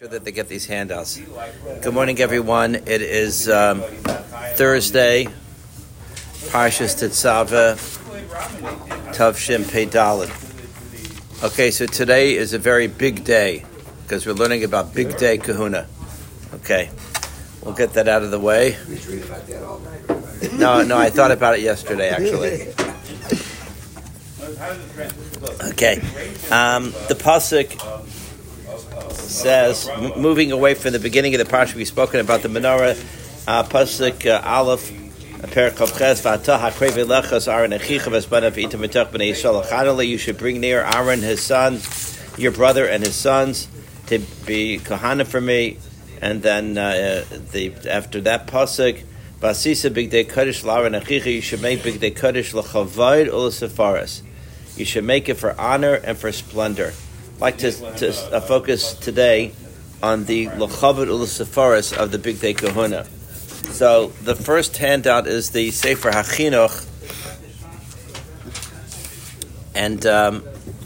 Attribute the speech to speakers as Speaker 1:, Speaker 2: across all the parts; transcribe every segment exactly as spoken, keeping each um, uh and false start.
Speaker 1: Sure that they get these handouts. Good morning, everyone. It is um, Thursday, Parshas Tetzaveh, Tavshin Pei Dalet. Okay, so today is a very big day because we're learning about Big Day Kahuna. Okay, we'll get that out of the way. No, no, I thought about it yesterday, actually. Okay, um, the pasuk says, m- moving away from the beginning of the parsha, we've spoken about the menorah. Uh, pasuk uh, Aleph, Perek Ches, V'atah hakrei v'lechas Aaron echicha v'esbanav v'ita metoch b'nei Yisrael achanale. You should bring near Aaron, his son, your brother, and his sons to be kohana for me. And then uh, the after that pasuk, V'asisa big day kodesh l'Aaron echicha. You should make big day kodesh l'chavod u'l'sefaras. You should make it for honor and for splendor. I'd like to, to uh, focus today on the L'chavod U'L'Sefaras of the Big Day Kahuna. So the first handout is the Sefer HaChinuch, and um,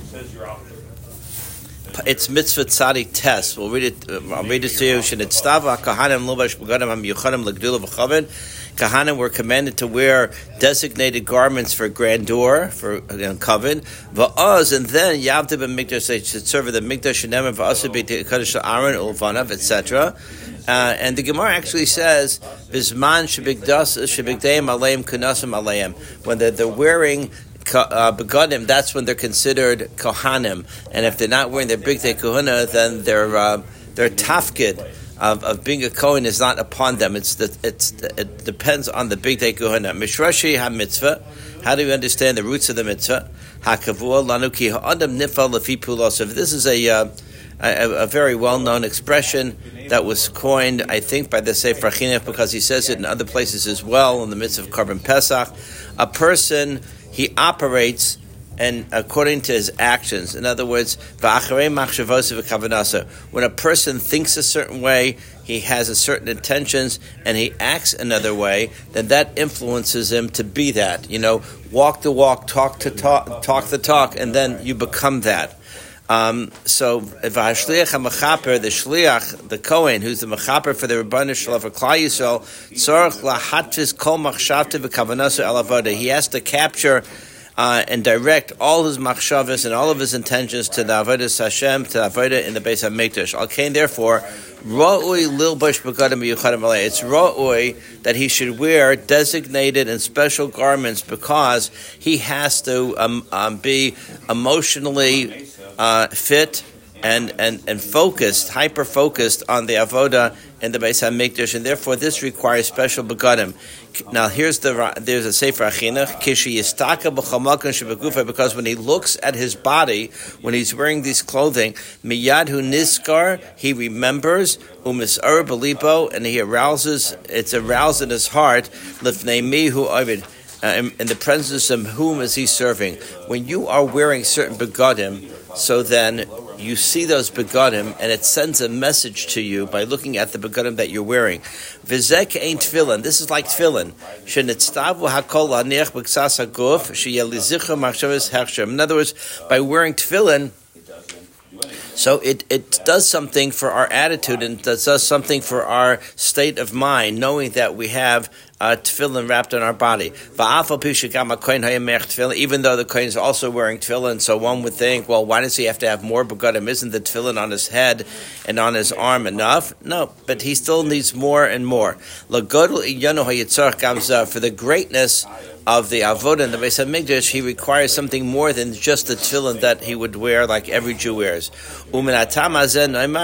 Speaker 1: it's Mitzvah Tzadik Tes. We'll read it. Uh, I'll read it to you. Shenitztava Kahanim Lubash B'Gadim HaMiyuchadim L'Gdula V'Chavod. Kahanim were commanded to wear designated garments for grandeur, for uh, covet. Va'az, and then Yavta b'Mikdash, they should serve the Mikdash Shenem and Va'asa b'Kadosh Aaron Ulvanav, et cetera. Uh, and the Gemara actually says, "Bizman shebigdas shebigdeim aleim kunasim aleim." When they're, they're wearing uh, begadim, that's when they're considered kohanim. And if they're not wearing their big day kahuna, then they're uh, they're tafkid. Of, of being a Kohen is not upon them. It's the, it's the, it depends on the big day Kohana. Mishrashi ha mitzvah. How do you understand the roots of the mitzvah? Hakavua lanuki ha'adam nifa lefi pulos. So this is a, uh, a a very well known expression that was coined, I think, by the Sefer HaChinuch, because he says it in other places as well in the midst of Korban Pesach. A person, he operates and according to his actions. In other words, when a person thinks a certain way, he has a certain intentions, and he acts another way, then that influences him to be that. You know, walk the walk, talk to talk, talk the talk, and then you become that. Um, so, if Hashliach HaMechaper, the Shliach, the Kohen, who's the Mechaper for the Rebbeinu Shalom for Klal Yisrael, Tzorach lahatvis kol machshavta v'kavanaso el avoda. He has to capture Uh, and direct all his machshavas and all of his intentions to the avodas Hashem, to the avodah in the Beis HaMikdash. Alkein, therefore, ra'ui lilbash b'gadim b'yuchadim alei. It's ra'ui that he should wear designated and special garments because he has to um, um, be emotionally uh, fit and, and, and focused, hyper-focused on the avodah in the Beis HaMikdash, and therefore this requires special begadim. Now here's the there's a Sefer HaChinuch, Kishi Yistaka b'chamakon shebegufa, because when he looks at his body, when he's wearing these clothing, miyad hu niskar, he remembers, umisar belipo, and he arouses, it's aroused in his heart, lifnei mi hu ovid, in, in the presence of whom is he serving. When you are wearing certain begadim, so then you see those begadim, and it sends a message to you by looking at the begadim that you're wearing. V'zek ain't tefillin. This is like tefillin. Shenitztavu hakol laniach b'ksas haguf sheyelizicha machshavas hechshem. In other words, by wearing tefillin, so it, it does something for our attitude, and it does something for our state of mind, knowing that we have uh, tefillin wrapped on our body. Even though the kohen is also wearing tefillin, so one would think, well, why does he have to have more begadim? Isn't the tefillin on his head and on his arm enough? No, but he still needs more and more. For the greatness of the avodah in the Beis HaMikdash, he requires something more than just the tefillin that he would wear like every Jew wears. And because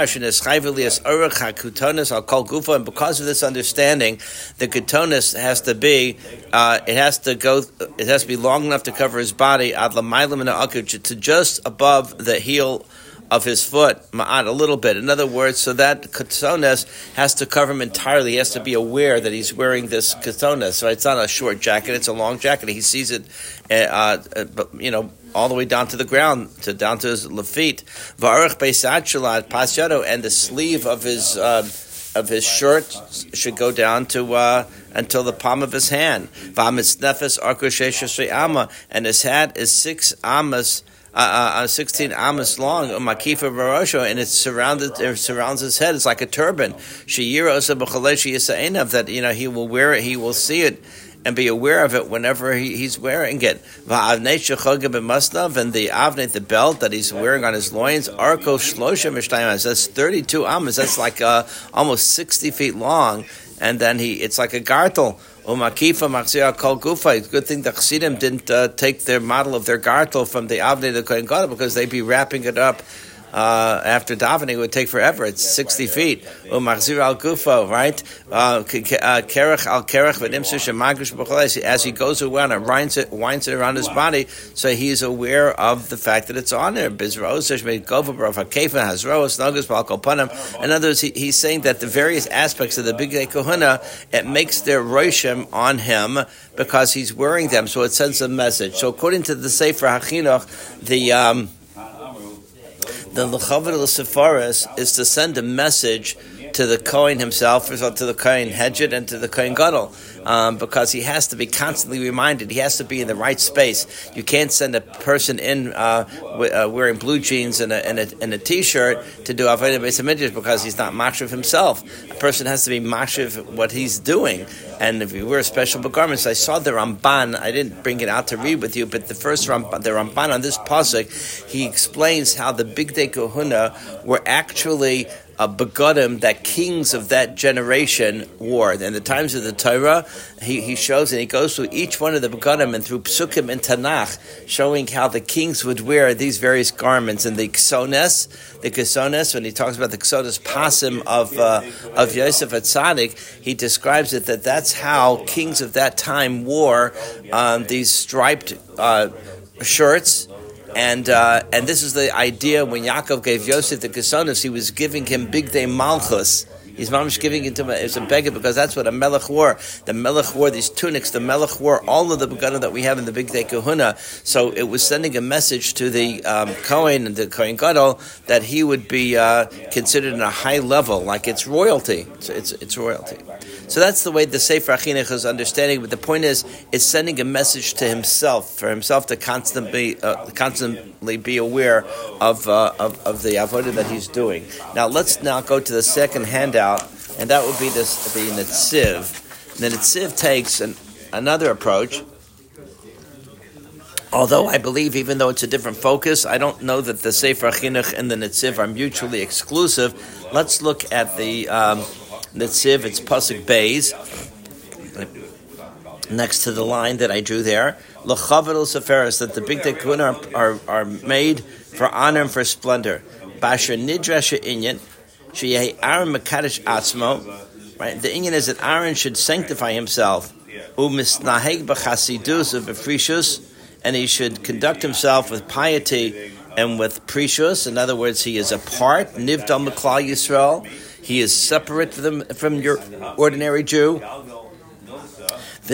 Speaker 1: of this understanding, the ketonis has to be, uh, it has to go, it has to be long enough to cover his body, to just above the heel of his foot, ma'at, a little bit. In other words, so that ketones has to cover him entirely. He has to be aware that he's wearing this ketones. So it's not a short jacket; it's a long jacket. He sees it, uh, uh, you know, all the way down to the ground, to down to his feet. V'arach beisat shalat pas yado, and the sleeve of his uh, of his shirt should go down to uh, until the palm of his hand. V'amitz nefes arko sheish ama, and his hat is six amas uh, uh, sixteen amas long, umakifa barosho, and it's surrounded, it surrounds his head. It's like a turban. Sheyirosa b'chaleshi yisainav, that you know he will wear it, he will see it, and be aware of it whenever he, he's wearing it. Va'avnei shechoga b'masnav, and the avnei, the belt that he's wearing on his loins, arko shlosha mishtayim. That's thirty-two amas. That's like uh, almost sixty feet long, and then he, it's like a gartel. Umakifa machzia kol gufa. It's a good thing the Chassidim didn't uh, take their model of their gartel from the avnei the kohen gadol, because they'd be wrapping it up uh, after davening. It would take forever. It's sixty feet. Umachzir al gufo, right? Kerech al kerech v'nimsu shemagush b'choles. As he goes around and winds it, winds it around his body, so he's aware of the fact that it's on there. Bizrosesh made gova b'rov hakefa hazroos nagus b'al kopanim. In other words, he, he's saying that the various aspects of the Bigdei Kehuna, it makes their roshim on him because he's wearing them. So it sends a message. So according to the Sefer HaChinuch, the um, the L'chavod L'Sefaris is to send a message to the Kohen himself, or to the Kohen Hedjed, and to the Kohen Gadol, um, because he has to be constantly reminded. He has to be in the right space. You can't send a person in uh, w- uh, wearing blue jeans and a, and a, and a t-shirt to do Avodah Beis HaMikdash because he's not machshav himself. A person has to be machshav what he's doing. And if you wear special garments, I saw the Ramban. I didn't bring it out to read with you, but the first Ramban, the Ramban on this pasuk, he explains how the Bigdei Kehuna were actually a begodim that kings of that generation wore. In the times of the Torah, he, he shows, and he goes through each one of the begodim and through psukim and Tanakh, showing how the kings would wear these various garments. And the ksones, the ksones, when he talks about the ksones pasim of uh, of Yosef Atzadik, he describes it that that's how kings of that time wore um, these striped uh, shirts. And uh, and this is the idea when Yaakov gave Yosef the Kesonos, he was giving him Bigdei Malchus. He's mamish giving it to him as a beggar because that's what a melech wore. The melech wore these tunics. The melech wore all of the begonim that we have in the Bigdei Kehuna. So it was sending a message to the um, Kohen and the Kohen Gadol that he would be uh, considered in a high level, like it's royalty. It's, it's, it's royalty. So that's the way the Sefer HaChinuch is understanding. But the point is, it's sending a message to himself, for himself to constantly, uh, constantly be aware of, uh, of of the avodah that he's doing. Now let's now go to the second handout, and that would be this, the Netziv. The Netziv takes an, another approach. Although I believe, even though it's a different focus, I don't know that the Sefer HaChinuch and the Netziv are mutually exclusive. Let's look at the um, Netziv. It's Pasuk Beis, next to the line that I drew there. L'chavod L'Sefaris, that the Bigdei Kehuna are, are are made for honor and for splendor. Basher Nidrash Inyan, Sheyehi Aaron Mekadesh Atzmo. Right, the inyan is that Aaron should sanctify himself. Umisnaheg b'chasidus u'b'frishus, and he should conduct himself with piety and with precious. In other words, he is apart. Nivdal M'klal Yisrael. He is separate from, from your ordinary Jew. So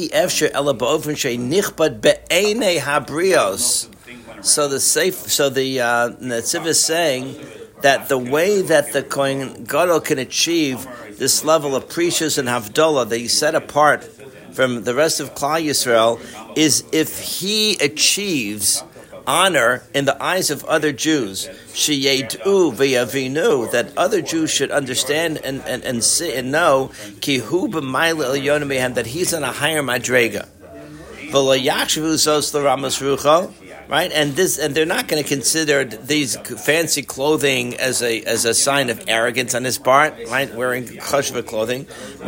Speaker 1: the safe, so the uh, Netziv is saying that the way that the Kohen Gadol can achieve this level of precious and havdalah that he's set apart from the rest of Klal Yisrael is if he achieves honor in the eyes of other Jews, sheyedu v'yavinu, that other Jews should understand and and and, see, and know ki hu b'mayla elyon mehem, that he's on a higher madrega. V'lo yakshavu zos l'ramas rucho. Right, and this, and they're not going to consider these fancy clothing as a as a sign of arrogance on his part. Right, wearing chashva clothing.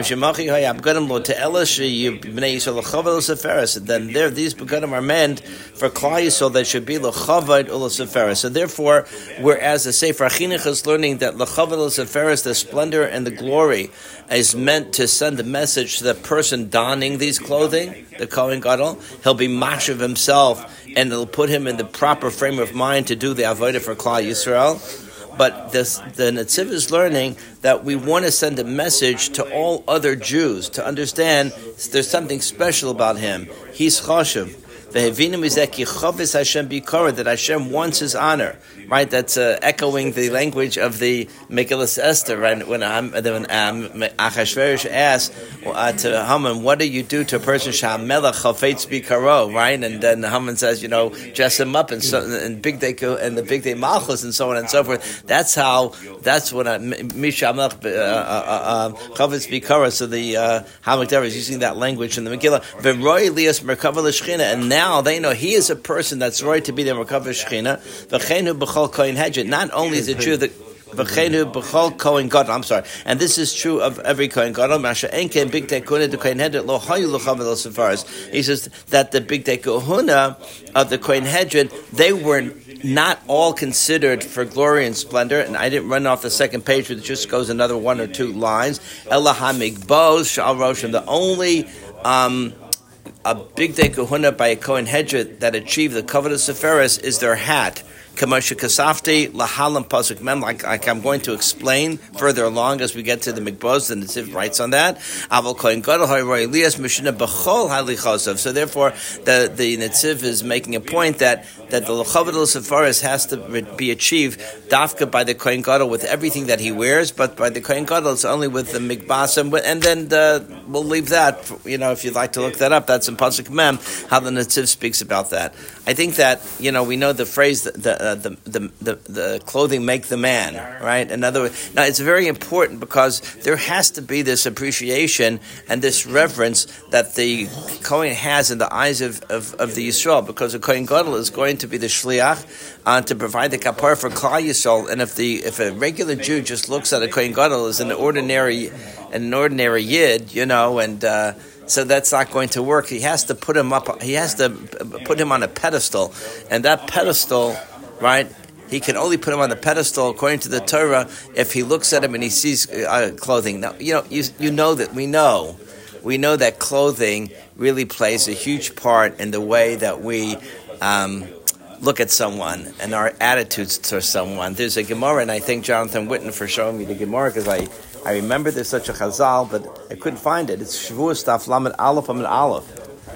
Speaker 1: Then there, these begadim are meant for Klal Yisrael that should be l'chavod u'l'seferis. So therefore, whereas the Sefer HaChinuch is learning that l'chavod u'l'seferis, the splendor and the glory, is meant to send a message to the person donning these clothing, the Kohen Gadol, he'll be mashiv himself, and it'll put him in the proper frame of mind to do the avodah for Klal Yisrael. But this, the Netziv is learning that we want to send a message to all other Jews to understand there's something special about him. He's chashuv. Vehevinu mizeh ki chovis Hashem bikora, that Hashem wants His honor. Right, that's uh, echoing the language of the Megillas Esther. Right, when um, when um, Achashverosh asked uh, to Haman, "What do you do to a person shamelech chafetz bikaro?" Right, and then Haman says, "You know, dress him up and so, and big day and the big day malchus and so on and so forth." That's how. That's what mishamelech chafetz bikaro. So the uh, Hamikdavar is using that language in the Megillah. V'roi lias merkava l'shchina, and now they know he is a person that's right to be the merkava l'shchina. V'cheinu not only is it true that V'cheinu b'chol Kohen Gadol, I'm sorry, and this is true of every Kohen Gadol. Masha enken big day kahuna the Kohen Hedron lo hayu l'chavel l'sefaris. He says that the big day kahuna of the Kohen Hedron, they were not all considered for glory and splendor. And I didn't run off the second page, but it just goes another one or two lines. Ela hamigboz shal roshim. The only um, a big day kahuna by a Kohen Hedron that achieved the kavod of sefaris is their hat. Kamasha Kasafti Lahalam Pasuk Mem, like, like I'm going to explain further along as we get to the Mikbos, the Netziv writes on that. Aval Kohen Gadol Haroy Elias Mishina B'chol Halichosov. So therefore, the the Netziv is making a point that that the L'chavod L'Sefaris has to be achieved dafka by the Kohen Gadol with everything that he wears, but by the Kohen Gadol it's only with the Mikbasim, and then the, we'll leave that. You know, if you'd like to look that up, that's in Pasuk Mem how the Netziv speaks about that. I think that you know we know the phrase that the Uh, the, the the the clothing make the man, right? In other words, now it's very important because there has to be this appreciation and this reverence that the Kohen has in the eyes of, of, of the Yisrael, because the Kohen Gadol is going to be the shliach uh, to provide the kapar for Klal Yisrael. And if the if a regular Jew just looks at a Kohen Gadol as an ordinary an ordinary yid, you know, and uh, so that's not going to work. He has to put him up. He has to put him on a pedestal, and that pedestal. Right, he can only put him on the pedestal according to the Torah if he looks at him and he sees uh, clothing. Now, you know, you you know that we know, we know that clothing really plays a huge part in the way that we um, look at someone and our attitudes towards someone. There's a Gemara, and I thank Jonathan Whitten for showing me the Gemara because I, I remember there's such a Chazal, but I couldn't find it. It's Shavuos Daf Lamed Aleph Amid Aleph,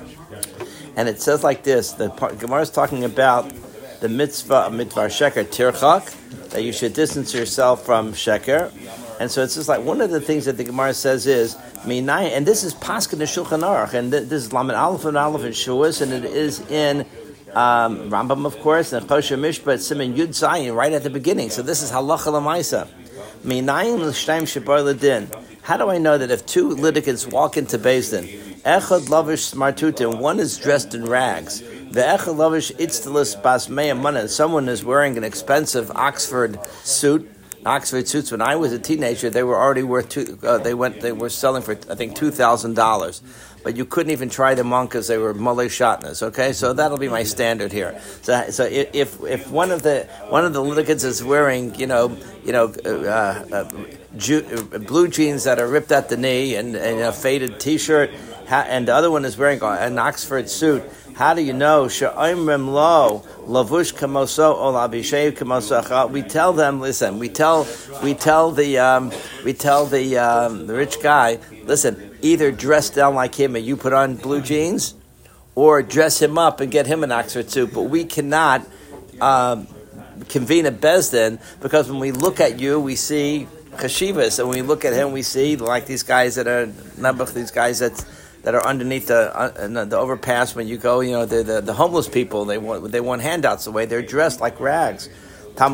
Speaker 1: and it says like this: the Gemara is talking about the mitzvah of mitvar sheker tirchak, that you should distance yourself from sheker. And so it's just like one of the things that the Gemara says is minai, and this is paskin Shulchan Aruch, and this is Lamed Aleph and Aleph in Shuas, and it is in um, Rambam, of course, and Chosher Mishpat Siman Yud Zayin right at the beginning. So this is halacha l'maisa. Minayim l'shtayim shebar l'din. How do I know that if two litigants walk into Beis Din, echad lavish smartutin, one is dressed in rags, the echad lavish itztelis bas mea mana, someone is wearing an expensive Oxford suit. Oxford suits. When I was a teenager, they were already worth two. Uh, they went. They were selling for I think two thousand dollars, but you couldn't even try them on because they were mulei shatnas. Okay, so that'll be my standard here. So, so if if one of the one of the litigants is wearing, you know, you know, uh, uh, ju- blue jeans that are ripped at the knee and, and a faded T-shirt, ha- and the other one is wearing an Oxford suit. How do you know? She'oimrim lo lavush kamoso ol abishev kamoso. We tell them, listen. We tell, we tell the, um, we tell the um, the rich guy, listen. Either dress down like him and you put on blue jeans, or dress him up and get him an Oxford suit. But we cannot um, convene a Beis Din because when we look at you, we see chashivas, and when we look at him, we see like these guys that are nabuch, these guys that. that are underneath the uh, the overpass when you go, you know, the, the the homeless people, they want they want handouts away. They're dressed like rags. So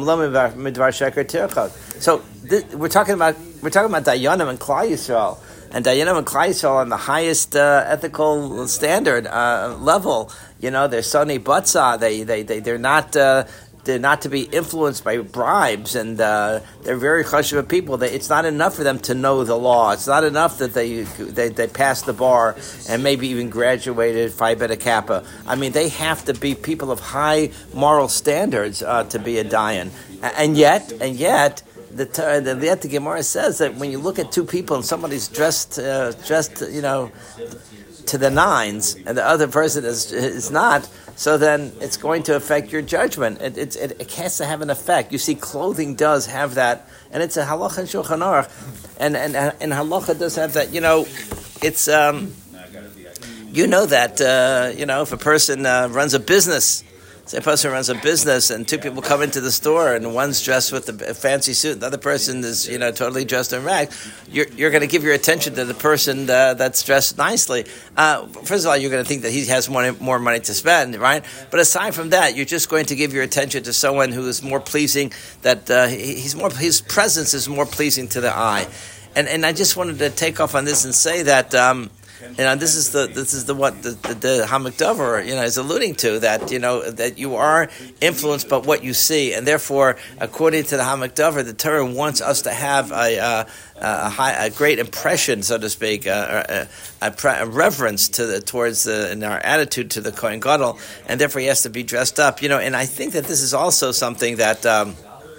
Speaker 1: this, we're talking about we're talking about Dayanim and Klal Yisrael, and Dayanim and Klal Yisrael on the highest uh, ethical standard uh, level. You know, they're Soni Batza. They they they they're not. Uh, They're not to be influenced by bribes, and uh, they're very chashuv people. They, it's not enough for them to know the law. It's not enough that they they, they passed the bar and maybe even graduated Phi Beta Kappa. I mean, they have to be people of high moral standards uh, to be a dayan. And yet, and yet, the the, the, the Gemara says that when you look at two people and somebody's dressed uh, dressed, you know, to the nines, and the other person is is not. So then it's going to affect your judgment. It, it, it, it has to have an effect. You see, clothing does have that, and it's a halacha in Shulchan Aruch, and, and, and halacha does have that. You know, it's um, you know that uh, you know if a person uh, runs a business. Say a person runs a business and two people come into the store and one's dressed with a fancy suit and the other person is, you know, totally dressed in rags. You're, you're going to give your attention to the person uh, that's dressed nicely. Uh, first of all, you're going to think that he has more, more money to spend, right? But aside from that, you're just going to give your attention to someone who is more pleasing, that uh, he's more, his presence is more pleasing to the eye. And and I just wanted to take off on this and say that, um, you know, this is the this is the what the the, the Hamak Dover, you know, is alluding to, that, you know, that you are influenced by what you see, and therefore, according to the Hamak Dover, the Torah wants us to have a uh, a, high, a great impression, so to speak, uh, a, a, pre- a reverence to the towards the in our attitude to the Kohen Gadol, and therefore he has to be dressed up, you know. And I think that this is also something that. Um,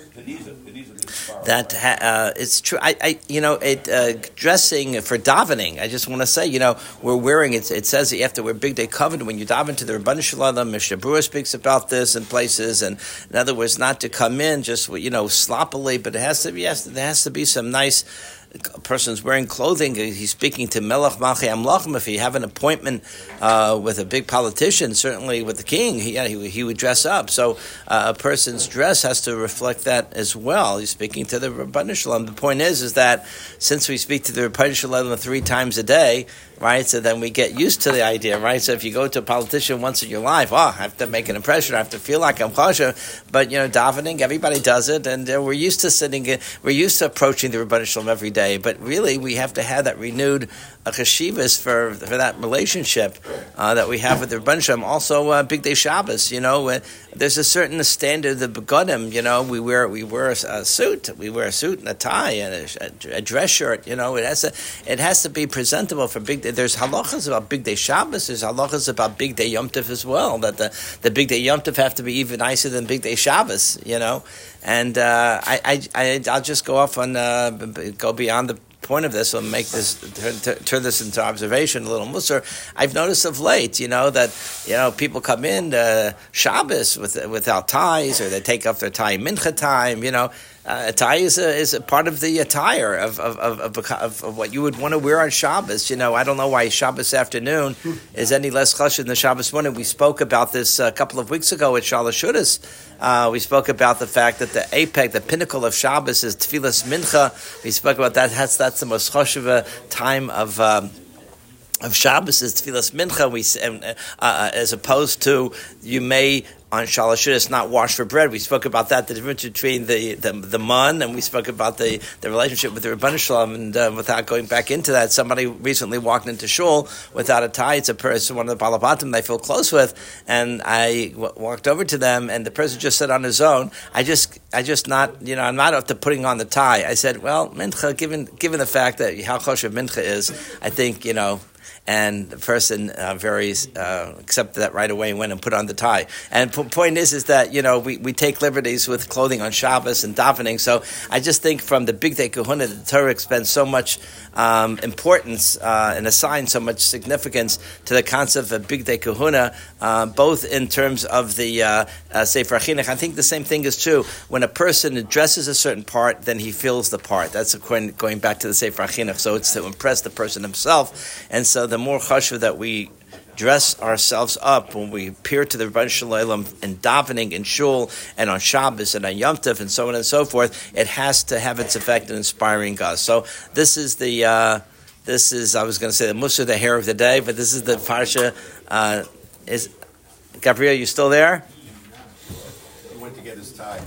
Speaker 1: That uh, it's true. I, I, you know, it uh, dressing for davening. I just want to say, you know, we're wearing it. It says that you have to wear big day covenant when you daven to the Rebbeinu Shalom. Mishnah Berurah speaks about this in places, and in other words, not to come in just, you know, sloppily, but it has to be. Yes, there has to be some nice. A person's wearing clothing. He's speaking to Melech Malchei Amlachim. If you have an appointment uh, with a big politician, certainly with the king, he, yeah, he, he would dress up. So uh, a person's dress has to reflect that as well. He's speaking to the Rebbeinu Shalom. The point is, is that since we speak to the Rebbeinu Shalom three times a day, right? So then we get used to the idea, right? So if you go to a politician once in your life, oh, I have to make an impression, I have to feel like I'm kosher. But, you know, davening, everybody does it, and uh, we're used to sitting, we're used to approaching the Rebbeinu Shalom every day. But really, we have to have that renewed uh, cheshivas for for that relationship uh, that we have with the Rebbeinu Shalom. Also, uh, Big Day Shabbos, you know, uh, there's a certain standard of begonim. You know, we wear we wear a, a suit, we wear a suit and a tie and a, a, a dress shirt. You know, it has to it has to be presentable for Big Day. There's halachas about Big Day Shabbos. There's halachas about Big Day Yom Tov as well. That the the Big Day Yom Tov have to be even nicer than Big Day Shabbos. You know. And uh, I, I, I, I'll just go off on, uh, go beyond the point of this, or make this, turn, turn this into observation, a little musar. I've noticed of late, you know, that, you know, people come in uh, Shabbos with, without ties, or they take off their tie mincha time, you know. Uh, a tie is a, is a part of the attire of of, of, of, of of what you would want to wear on Shabbos. You know, I don't know why Shabbos afternoon is any less chashuv than Shabbos morning. We spoke about this a couple of weeks ago at Shalosh Shudas. Uh, we spoke about the fact that the apex, the pinnacle of Shabbos is Tfilas Mincha. We spoke about that. That's, that's the most chashuv time of... Um, of Shabbos is Tfilas Mincha, we, uh, uh, as opposed to you may on Shalosh Shudas not wash for bread. We spoke about that, the difference between the the, the mun, and we spoke about the, the relationship with the Rebbeinu Shalom. And uh, without going back into that, somebody recently walked into shul without a tie. It's a person, one of the balabatim they feel close with, and I w- walked over to them, and the person just said on his own, I just, I just not, you know, I'm not up to putting on the tie. I said, well, mincha, given given the fact that how choshev mincha is, I think, you know. And the person uh, very uh, accepted that right away and went and put on the tie. And the point is, is that, you know, we, we take liberties with clothing on Shabbos and davening. So I just think from the Big Day Kahuna, the Torah spends so much um, importance uh, and assigns so much significance to the concept of Big Day Kahuna, uh, both in terms of the uh, uh, Sefer Chinuch. I think the same thing is true. When a person addresses a certain part, then he feels the part. That's according, going back to the Sefer Chinuch. So it's to impress the person himself. And so the more chashuv that we dress ourselves up when we appear to the Rebbeinu Shalom in davening in shul and on Shabbos and on Yom Tov and so on and so forth, it has to have its effect in inspiring us. So this is the uh, this is I was going to say the Musa, the hair of the day, but this is the parsha. Uh, is Gabriel, you still there?
Speaker 2: He went to get his tie.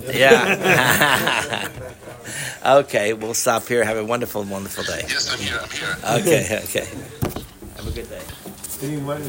Speaker 1: Yeah. Okay, we'll stop here. Have a wonderful, wonderful day.
Speaker 2: Yes, I'm here. I'm here.
Speaker 1: Okay, okay. Have a good day.